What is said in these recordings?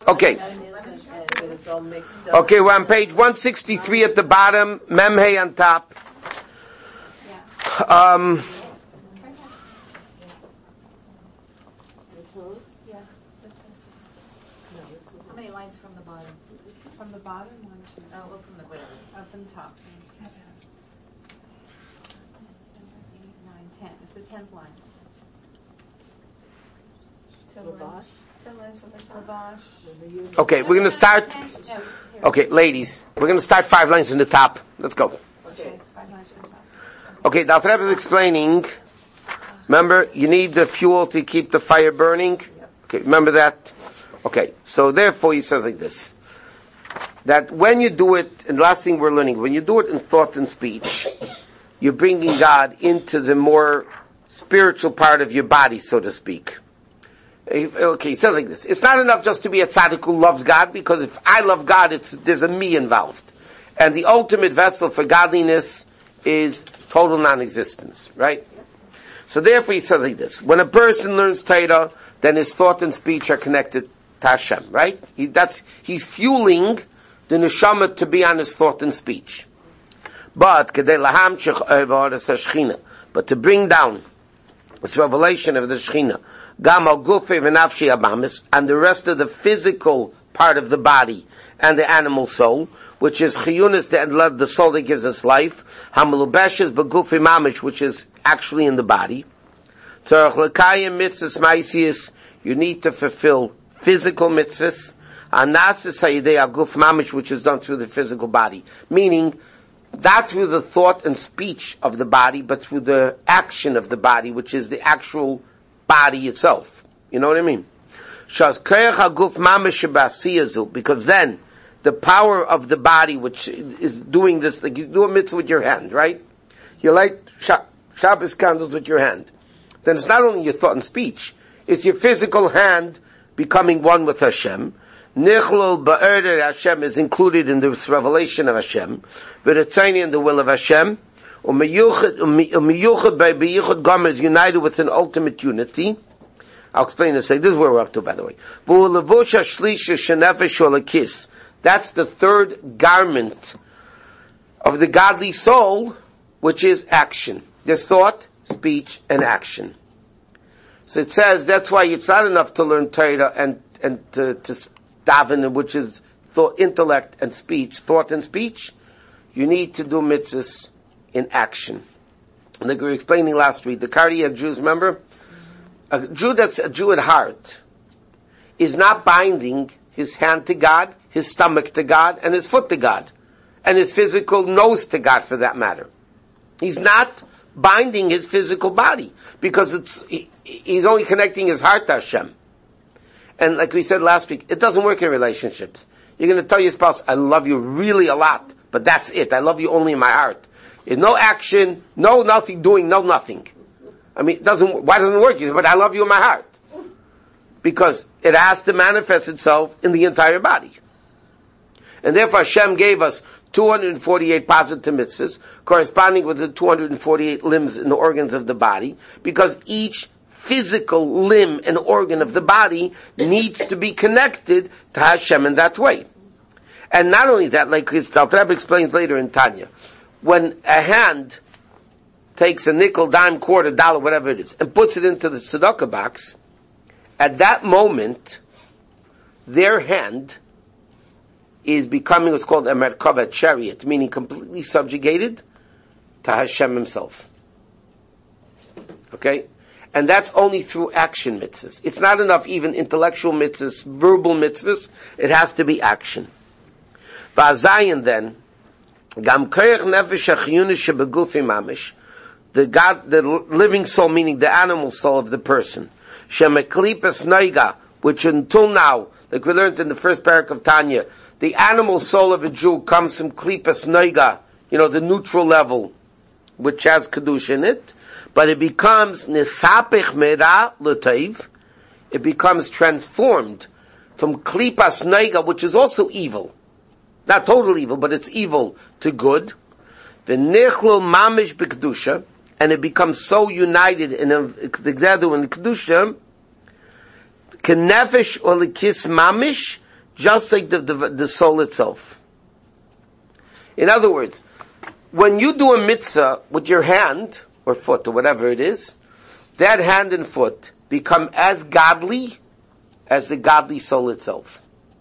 Okay. Okay, we're on page 163 at the bottom, Memhei on top. How many lines from the bottom? From the bottom, 1, 2. Well, from the bottom. From the top. 7, 8, 9, 10. It's the 10th line. Okay, we're going to start. Okay, ladies, we're going to start 5 lines in the top. Let's go. Okay, 5 lines from the top. Okay, the Alter Rebbe is explaining. Remember, you need the fuel to keep the fire burning. Okay, remember that? Okay, so therefore he says like this. That when you do it, and the last thing we're learning, when you do it in thought and speech, you're bringing God into the more spiritual part of your body, so to speak. Okay, he says like this. It's not enough just to be a tzaddik who loves God, because if I love God, there's a me involved. And the ultimate vessel for godliness is total non-existence, right? So therefore he says like this. When a person learns Torah, then his thought and speech are connected to Hashem, right? He's fueling the neshama to be on his thought and speech. But to bring down this revelation of the Shechina, and the rest of the physical part of the body and the animal soul, which is chiyunis, the soul that gives us life, hamalubeshes begufi mamish, which is actually in the body. You need to fulfill physical mitzvahs, which is done through the physical body, meaning not through the thought and speech of the body, but through the action of the body, which is the actual body itself. You know what I mean? Because then the power of the body, which is doing this, like you do a mitzvah with your hand, right? You light Shabbos candles with your hand. Then it's not only your thought and speech, it's your physical hand becoming one with Hashem. Nichlol ba'erder Hashem is included in this revelation of Hashem. V'retzayni in the will of Hashem. Umiyuchad Gomer is united with an ultimate unity. I'll explain this. This is where we're up to, by the way. That's the third garment of the godly soul, which is action. There's thought, speech, and action. So it says that's why it's not enough to learn Torah and to daven, which is thought, intellect, and speech, thought and speech. You need to do mitzvahs in action. Like we were explaining last week, the cardiac Jews, remember? A Jew that's a Jew at heart is not binding his hand to God, his stomach to God, and his foot to God, and his physical nose to God for that matter. He's not binding his physical body, because he's only connecting his heart to Hashem. And like we said last week, it doesn't work in relationships. You're going to tell your spouse, I love you really a lot, but that's it. I love you only in my heart. There's no action, no nothing doing, no nothing. I mean, why doesn't it work? You say, but I love you in my heart. Because it has to manifest itself in the entire body. And therefore Hashem gave us 248 positive mitzvahs, corresponding with the 248 limbs and organs of the body, because each physical limb and organ of the body needs to be connected to Hashem in that way. And not only that, like Alter Rebbe explains later in Tanya, when a hand takes a nickel, dime, quarter, dollar, whatever it is, and puts it into the tzedakah box, at that moment, their hand is becoming what's called a merkava, a chariot, meaning completely subjugated to Hashem himself. Okay? And that's only through action mitzvahs. It's not enough even intellectual mitzvahs, verbal mitzvahs. It has to be action. V'azayin then, gam koyach nefesh hachiyunish shebegufi mamish, the living soul, meaning the animal soul of the person, shemeklipas noiga, which until now, like we learned in the first parak of Tanya, the animal soul of a Jew comes from klipas noiga, the neutral level, which has kedusha in it, but it becomes nisapich mera l'teiv, it becomes transformed from klipas noiga, which is also evil, not total evil, but it's evil, to good, v'nichlo mamish b'kedusha, and it becomes so united together in kedusha, kenefesh or lekis mamish just like the soul itself. In other words, when you do a mitzvah with your hand, or foot, or whatever it is, that hand and foot become as godly as the godly soul itself.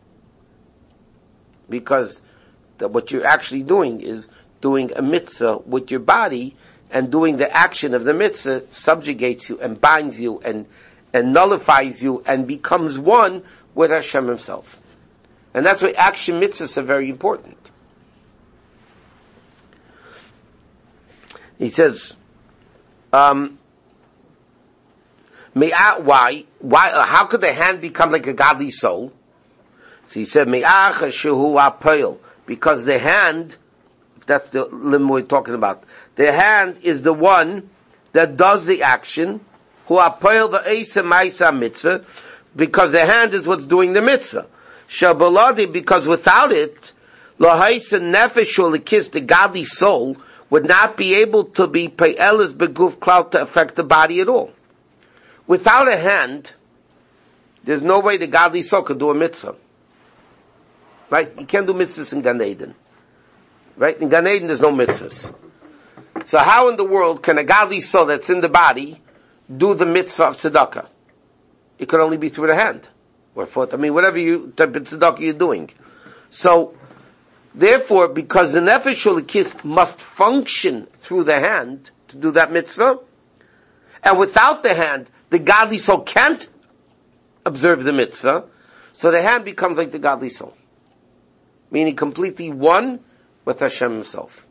Because what you're actually doing is doing a mitzvah with your body, and doing the action of the mitzvah subjugates you and binds you and nullifies you and becomes one with Hashem himself. And that's why action mitzvahs are very important. He says, why, how could the hand become like a godly soul? So he said, because the hand, if that's the limb we're talking about, the hand is the one that does the action, because the hand is what's doing the mitzvah. Because without it, the godly soul would not be able to be pe'elis beguf clout to affect the body at all. Without a hand, there's no way the godly soul could do a mitzvah. Right? You can't do mitzvahs in Gan Eden. Right? In Gan Eden there's no mitzvahs. So how in the world can a godly soul that's in the body do the mitzvah of tzedakah? It could only be through the hand. Or foot. I mean, whatever type of tzedakah you're doing. So, therefore, because the nefesh ulikis must function through the hand to do that mitzvah, and without the hand, the godly soul can't observe the mitzvah, so the hand becomes like the godly soul. Meaning completely one with Hashem himself.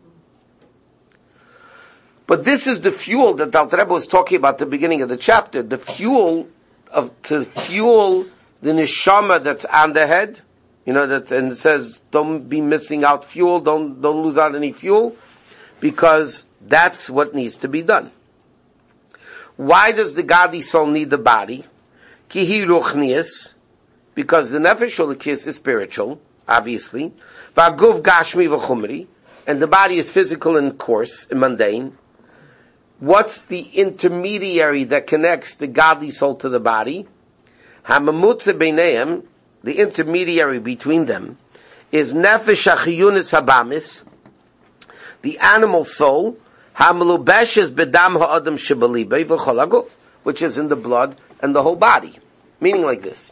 But this is the fuel that the Alter Rebbe was talking about at the beginning of the chapter, the fuel to fuel the neshama that's on the head, and it says, don't be missing out fuel, don't lose out any fuel, because that's what needs to be done. Why does the godly soul need the body? Kihi ruchnius, because the nefesh ulikis is spiritual, obviously. V'aguv gashmi v'chumri, and the body is physical and coarse and mundane. What's the intermediary that connects the godly soul to the body? Hamamutze beineim, the intermediary between them, is nefesh achiyunis habamis, the animal soul, hamelubeshes bedam ha'adam shebalibe v'chol haguf, which is in the blood and the whole body. Meaning like this.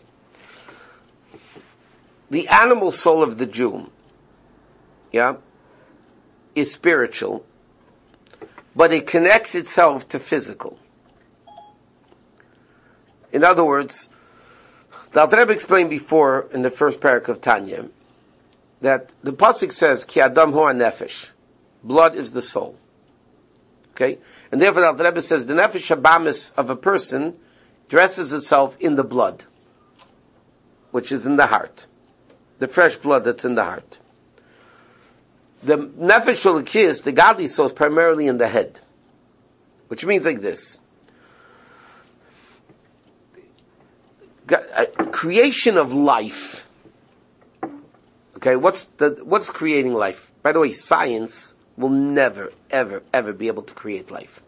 The animal soul of the Jew, is spiritual, but it connects itself to physical. In other words, the Alter Rebbe explained before in the first parak of Tanya that the pasuk says, "Ki adam hu nefesh," blood is the soul. Okay, and therefore the Alter Rebbe says the nefesh habamis of a person dresses itself in the blood, which is in the heart, the fresh blood that's in the heart. The nefesh ulikis, the godly soul, is primarily in the head, which means like this. Creation of life. Okay, what's creating life? By the way, science will never, ever, ever be able to create life.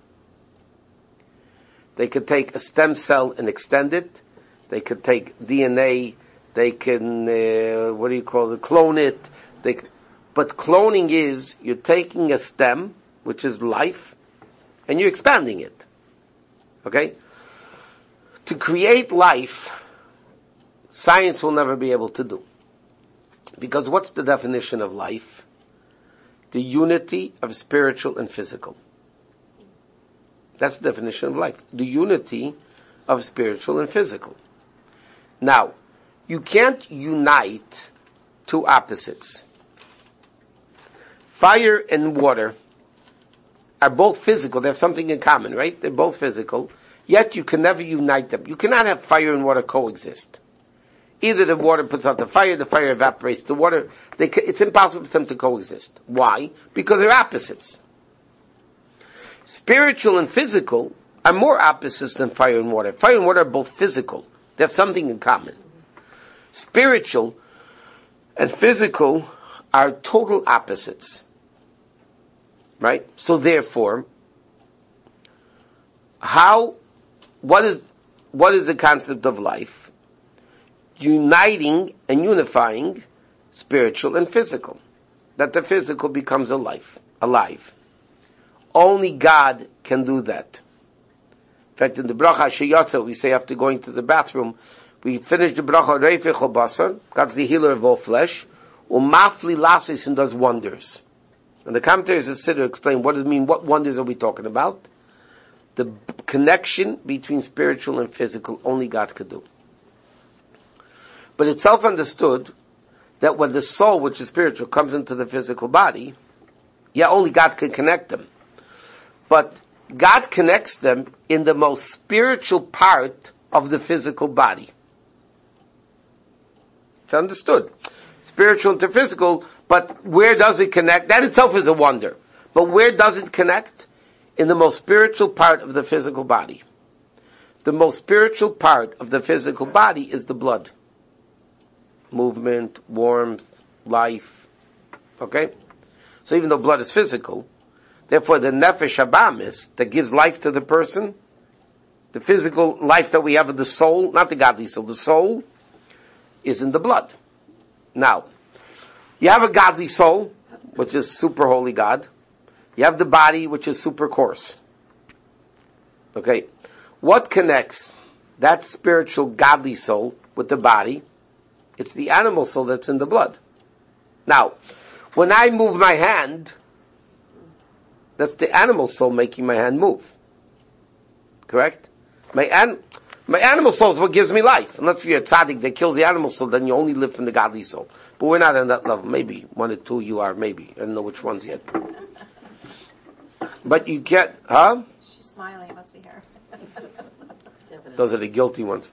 They could take a stem cell and extend it. They could take DNA. They can, clone it. But cloning is, you're taking a stem, which is life, and you're expanding it. Okay? To create life, science will never be able to do. Because what's the definition of life? The unity of spiritual and physical. That's the definition of life. The unity of spiritual and physical. Now, you can't unite two opposites. Fire and water are both physical. They have something in common, right? They're both physical. Yet you can never unite them. You cannot have fire and water coexist. Either the water puts out the fire evaporates the water. It's impossible for them to coexist. Why? Because they're opposites. Spiritual and physical are more opposites than fire and water. Fire and water are both physical. They have something in common. Spiritual and physical are total opposites. Right? So therefore, what is the concept of life? uniting and unifying spiritual and physical. That the physical becomes alive. Only God can do that. In fact, in the bracha sheyatza, we say after going to the bathroom, we finish the bracha reifei chol basar, God's the healer of all flesh, umafli lasis, and does wonders. And the commentaries of Siddur explain what does it mean, what wonders are we talking about? The connection between spiritual and physical, only God could do. But it's self-understood that when the soul, which is spiritual, comes into the physical body, only God can connect them. But God connects them in the most spiritual part of the physical body. It's understood. Spiritual to physical, but where does it connect? That itself is a wonder. But where does it connect? In the most spiritual part of the physical body. The most spiritual part of the physical body is the blood. Movement, warmth, life. Okay? So even though blood is physical, therefore the nefesh habamis that gives life to the person, the physical life that we have of the soul, not the godly soul, the soul is in the blood. Now, you have a godly soul, which is super holy God. You have the body, which is super coarse. Okay? What connects that spiritual godly soul with the body? It's the animal soul that's in the blood. Now, when I move my hand, that's the animal soul making my hand move. Correct? My animal soul is what gives me life. Unless you're a tzaddik that kills the animal soul, then you only live from the godly soul. But we're not on that level. Maybe one or two you are, maybe. I don't know which ones yet. But you get, She's smiling, it must be her. Those are the guilty ones.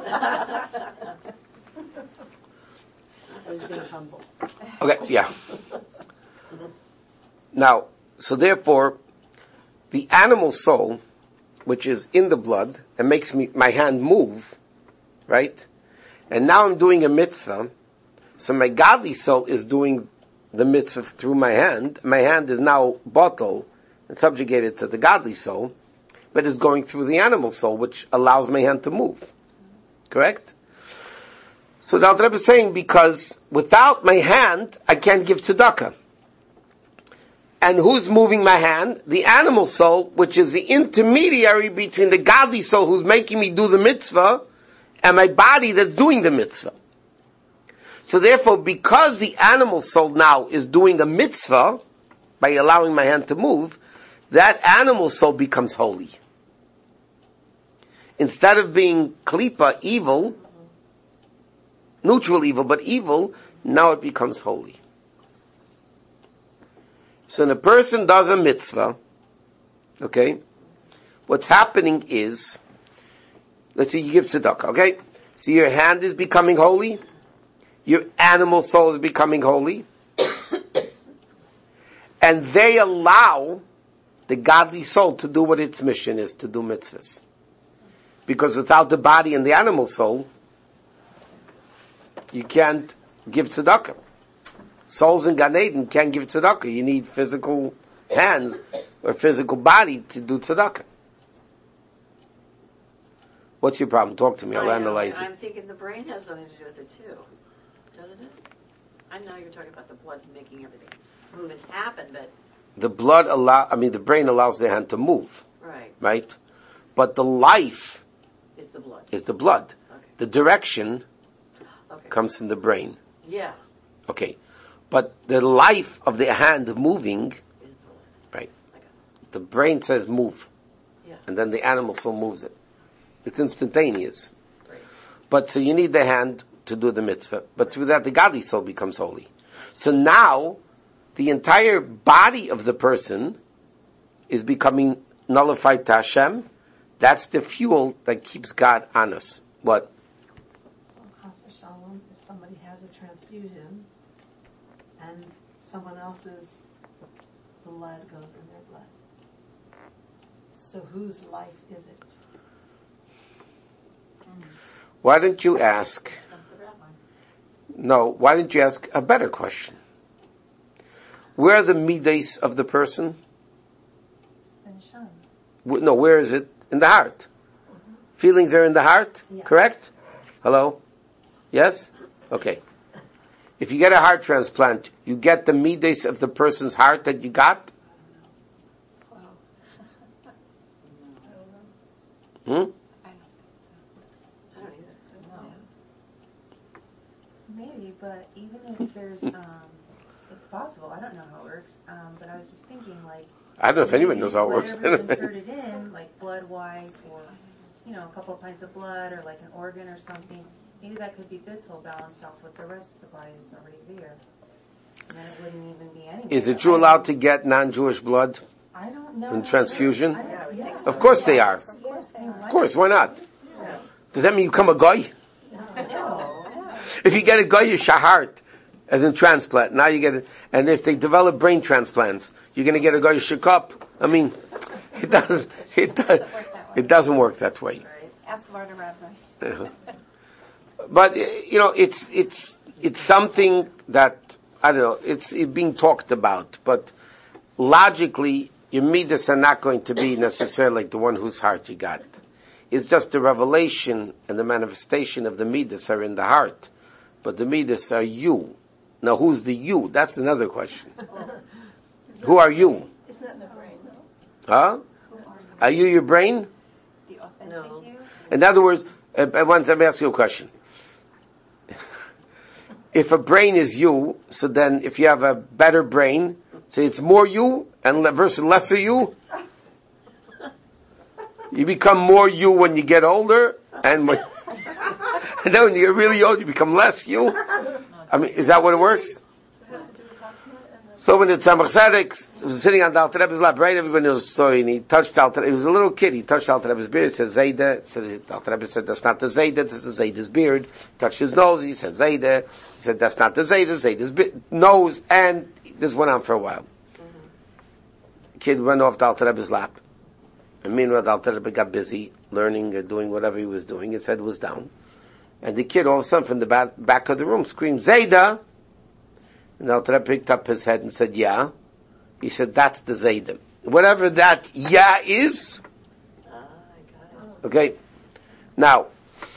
I was being humble. Okay, yeah. Now, so therefore, the animal soul, which is in the blood, and makes my hand move, right? And now I'm doing a mitzvah, so my godly soul is doing the mitzvah through my hand. My hand is now bottled and subjugated to the godly soul, but is going through the animal soul, which allows my hand to move. Correct? So the Alter Rebbe is saying, because without my hand, I can't give tzedakah. And who's moving my hand? The animal soul, which is the intermediary between the godly soul who's making me do the mitzvah and my body that's doing the mitzvah. So therefore, because the animal soul now is doing a mitzvah by allowing my hand to move, that animal soul becomes holy. Instead of being klipa, evil, neutral evil, but evil, now it becomes holy. So when a person does a mitzvah, okay, what's happening is, let's say you give tzedakah, okay? So your hand is becoming holy, your animal soul is becoming holy, and they allow the godly soul to do what its mission is, to do mitzvahs. Because without the body and the animal soul, you can't give tzedakah. Souls in Gan Eden can't give tzedakah. You need physical hands or physical body to do tzedakah. What's your problem? Talk to me. I'll analyze it. I'm thinking the brain has something to do with it too, doesn't it? I know you're talking about the blood making everything move and happen, but The brain allows the hand to move. right Right? But the life is the blood. is the blood. Okay. The direction Okay. comes from the brain. Yeah, Okay. But the life of the hand moving, is the blood. right? I got it. The brain says move. Yeah. And then the animal soul moves it. It's instantaneous. Great. But so you need the hand to do the mitzvah. But through that, the godly soul becomes holy. So now, the entire body of the person is becoming nullified to Hashem. That's the fuel that keeps God on us. What? So, chas v'shalom, if somebody has a transfusion and someone else's blood goes in their blood, so whose life is it? Why don't you ask? No, why didn't you ask a better question? Where are the midas of the person? Ben Shan. No, where is it? In the heart. Feelings are in the heart, Yeah. correct? Hello? Yes? Okay. If you get a heart transplant, you get the midas of the person's heart that you got? Hmm? I don't either. No. Maybe, but even if there's, it's possible. I don't know how it works. But I was just thinking, like, I don't know if anyone knows how it works. whatever's inserted in, like blood-wise, or a couple of pints of blood, or like an organ or something. Maybe that could be bittul balanced off with the rest of the body that's already there. And then it wouldn't even be anything. Is a Jew allowed to get non-Jewish blood I don't know. in transfusion? I don't see it. Of course they are. Of course they are. Of course, why not? Does that mean you become a goy? If you get a goyish heart, as in transplant, now you get it, and if they develop brain transplants, you're going to get a goyish cup. I mean, it doesn't work that way. Ask Varda Rabbi. But it's something that I don't know. It's being talked about, but logically, your midas are not going to be necessarily like the one whose heart you got. It's just the revelation and the manifestation of the midas are in the heart, but the midas are you. Now, who's the you? That's another question. Who are you? It's not in the brain, though. Huh? Are you your brain? The authentic you? In other words, let me ask you a question. If a brain is you, so then if you have a better brain, so it's more you and versus lesser you. You become more you when you get older, and then when you get really old, you become less you. I mean, is that what it works? So when the Tzemach Tzedek was sitting on the Alter Rebbe's lap, right? Everybody knows the story, and he touched Alter Rebbe. He was a little kid. He touched Alter Rebbe's beard. He said Zayda. The Alter Rebbe said that's not the Zayda. This is Zayda's beard. Touched his nose. He said Zayda. He said that's not the Zayda. Zayda's nose. And this went on for a while. The kid went off the Alter Rebbe's lap. And meanwhile, the Alter Rebbe got busy learning or doing whatever he was doing. His head was down. And the kid all of a sudden from the back of the room screamed, Zayda! And the Alter Rebbe picked up his head and said, yeah. He said, that's the Zayda. Whatever that yeah is. Okay. Now,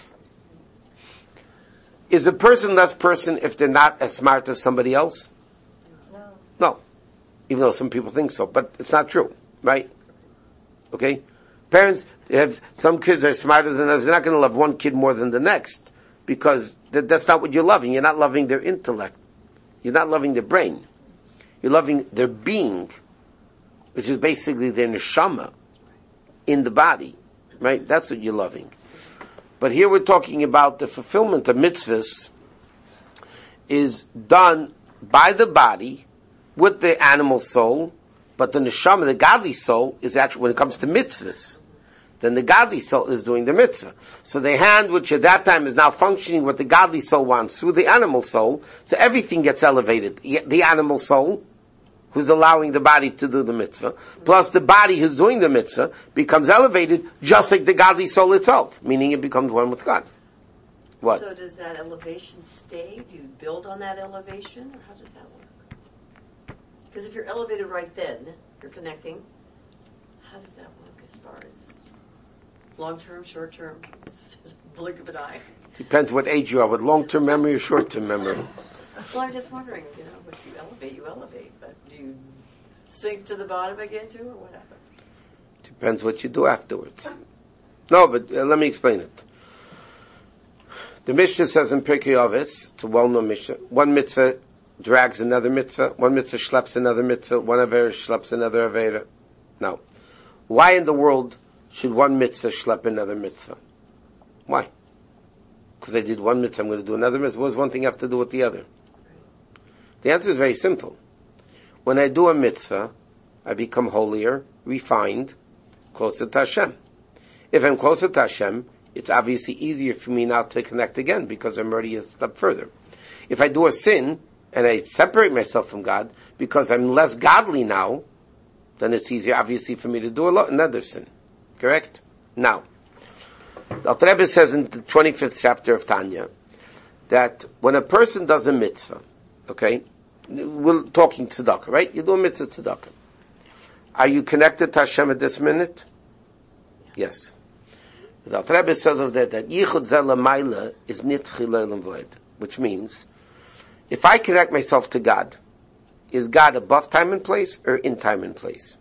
is a person less person if they're not as smart as somebody else? No. Even though some people think so, but it's not true, right? Okay? Parents, some kids are smarter than others. They're not going to love one kid more than the next because that's not what you're loving. You're not loving their intellect. You're not loving their brain. You're loving their being, which is basically their neshama in the body, right? That's what you're loving. But here we're talking about the fulfillment of mitzvahs is done by the body with the animal soul, but the neshama, the godly soul, is actually, when it comes to mitzvahs, then the godly soul is doing the mitzvah. So the hand, which at that time is now functioning what the godly soul wants through the animal soul, so everything gets elevated. The animal soul, who's allowing the body to do the mitzvah, plus the body who's doing the mitzvah, becomes elevated just like the godly soul itself, meaning it becomes one with God. What? So does that elevation stay? Do you build on that elevation? Or how does that work? Because if you're elevated right then, you're connecting, how does that work as far as long-term, short-term, blink of an eye? Depends what age you are, with long-term memory or short-term memory. Well, I'm just wondering, if you elevate, but do you sink to the bottom again too, or what happens? Depends what you do afterwards. No, but let me explain it. The Mishnah says in Pirkei Avos, it's a well-known Mishnah, one mitzvah drags another mitzvah, one mitzvah schleps another mitzvah, one avera schleps another avera. Now, why in the world should one mitzvah schlep another mitzvah? Why? Because I did one mitzvah, I'm going to do another mitzvah. What does one thing have to do with the other? The answer is very simple. When I do a mitzvah, I become holier, refined, closer to Hashem. If I'm closer to Hashem, it's obviously easier for me now to connect again because I'm already a step further. If I do a sin and I separate myself from God because I'm less godly now, then it's easier obviously for me to do another sin. Correct? Now, the Alter Rebbe says in the 25th chapter of Tanya that when a person does a mitzvah, okay, we're talking tzedakah, right? You do a mitzvah tzedakah. Are you connected to Hashem at this minute? Yes. The Alter Rebbe says of that Yichud Zeh L'mayla is Nitzchi L'olam V'ed, which means, if I connect myself to God, is God above time and place or in time and place?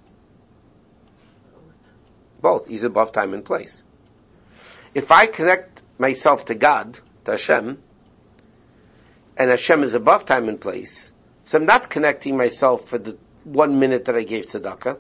Both. He's above time and place. If I connect myself to God, to Hashem, and Hashem is above time and place, so I'm not connecting myself for the 1 minute that I gave tzedakah.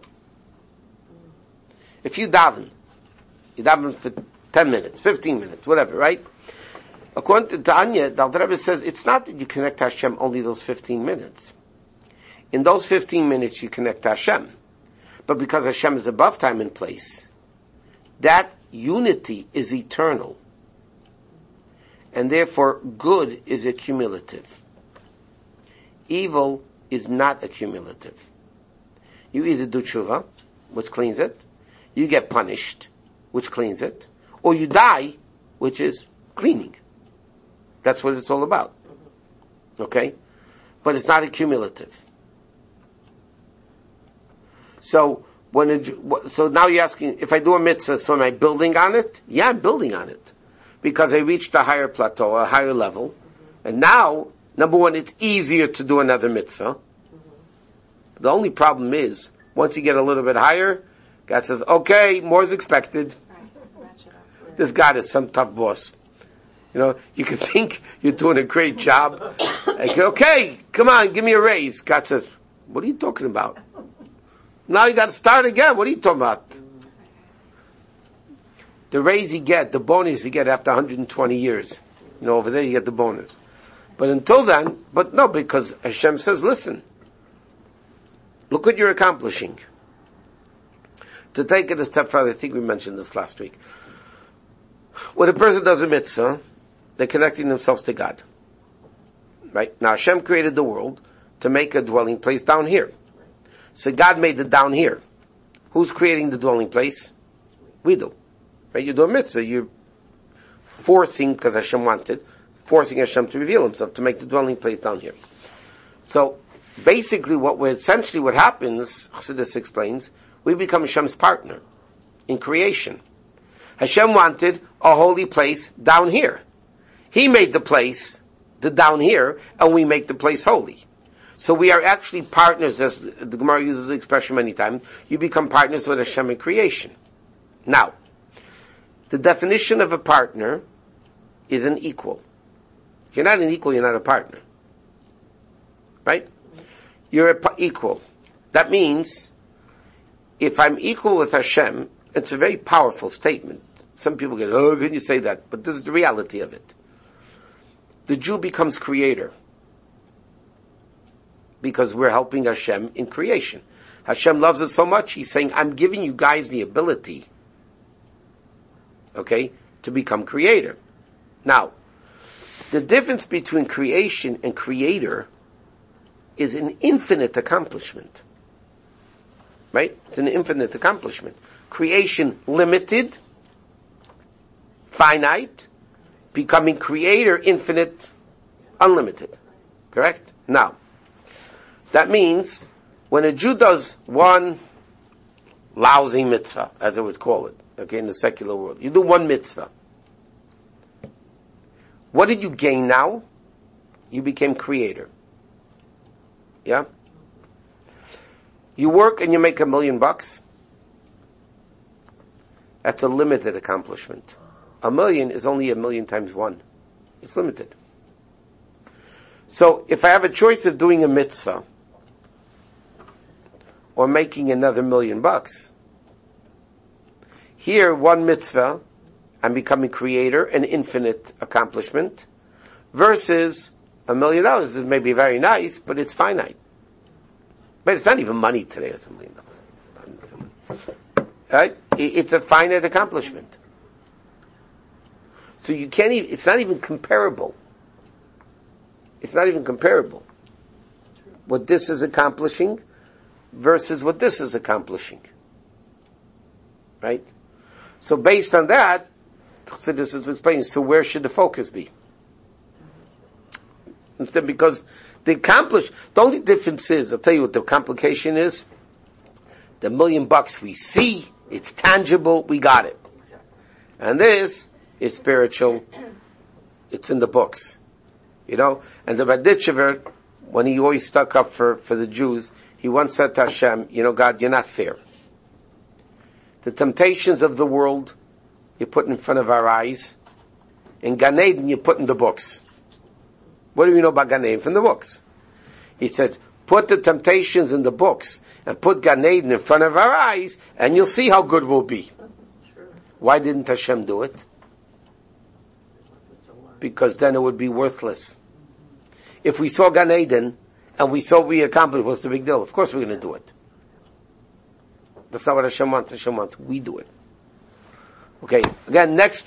If you daven for 10 minutes, 15 minutes, whatever, right? According to Tanya, the Alter Rebbe says it's not that you connect to Hashem only those 15 minutes. In those 15 minutes you connect to Hashem. But because Hashem is above time and place, that unity is eternal. And therefore good is accumulative. Evil is not accumulative. You either do tshuva, which cleans it, you get punished, which cleans it, or you die, which is cleaning. That's what it's all about. Okay? But it's not accumulative. So now you're asking, if I do a mitzvah, so am I building on it? Yeah, I'm building on it. Because I reached a higher plateau, a higher level. And now, number one, it's easier to do another mitzvah. The only problem is, once you get a little bit higher, God says, okay, more is expected. This God is some tough boss. You know, you can think you're doing a great job. Like, okay, come on, give me a raise. God says, what are you talking about? Now you got to start again. What are you talking about? The raise you get, the bonus you get after 120 years. You know, over there you get the bonus. But until then, because Hashem says, listen, look what you're accomplishing. To take it a step further, I think we mentioned this last week. When a person does a mitzvah, they're connecting themselves to God. Right? Now Hashem created the world to make a dwelling place down here. So God made it down here. Who's creating the dwelling place? We do. Right? You do a mitzvah, you're forcing, because Hashem wanted, forcing Hashem to reveal himself, to make the dwelling place down here. So, basically what happens, Chassidus explains, we become Hashem's partner in creation. Hashem wanted a holy place down here. He made the place, the down here, and we make the place holy. So we are actually partners, as the Gemara uses the expression many times. You become partners with Hashem in creation. Now, the definition of a partner is an equal. If you're not an equal, you're not a partner. Right? You're equal. That means, if I'm equal with Hashem, it's a very powerful statement. Some people get, oh, can you say that? But this is the reality of it. The Jew becomes creator. Because we're helping Hashem in creation. Hashem loves us so much, He's saying, I'm giving you guys the ability, okay, to become creator. Now, the difference between creation and creator is an infinite accomplishment. Right? It's an infinite accomplishment. Creation limited, finite, becoming creator infinite, unlimited. Correct? Now, that means when a Jew does one lousy mitzvah, as I would call it, okay, in the secular world, you do one mitzvah. What did you gain now? You became creator. Yeah? You work and you make $1 million. That's a limited accomplishment. 1 million is only 1 million times 1. It's limited. So if I have a choice of doing a mitzvah or making another $1 million, here one mitzvah, I'm becoming creator, an infinite accomplishment, versus $1 million is maybe very nice, but it's finite. But it's not even money today, it's $1 million. Right? It's a finite accomplishment. So you can't even, it's not even comparable. It's not even comparable. What this is accomplishing versus what this is accomplishing. Right? So based on that, this is explaining, so where should the focus be? Because the only difference is, I'll tell you what the complication is, the $1 million we see, it's tangible, we got it. And this is spiritual. It's in the books. You know? And the Baditchever, when he always stuck up for the Jews, he once said to Hashem, you know, God, you're not fair. The temptations of the world, you put in front of our eyes. In Gan Eden, you put in the books. What do we know about Gan Eden? From the books. He said, put the temptations in the books and put Gan Eden in front of our eyes and you'll see how good we'll be. True. Why didn't Hashem do it? Because then it would be worthless. If we saw Gan Eden and we saw we accomplished, what's the big deal? Of course we're going to do it. That's not what Hashem wants. Hashem wants we do it. Okay, again, next